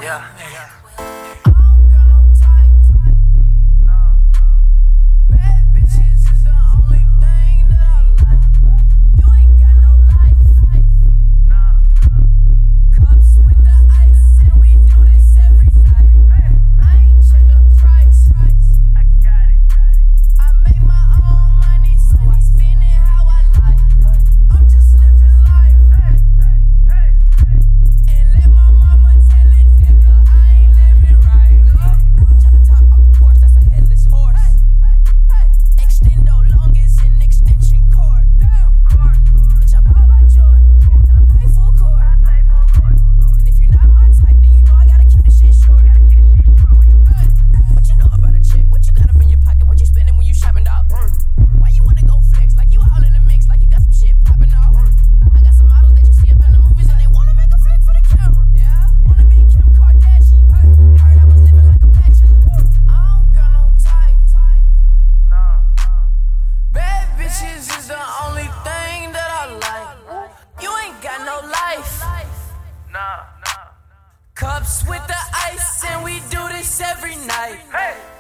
Yeah. Is the only thing that I like. You ain't got no life. Nah. Cups with the ice, and we do this every night. Hey.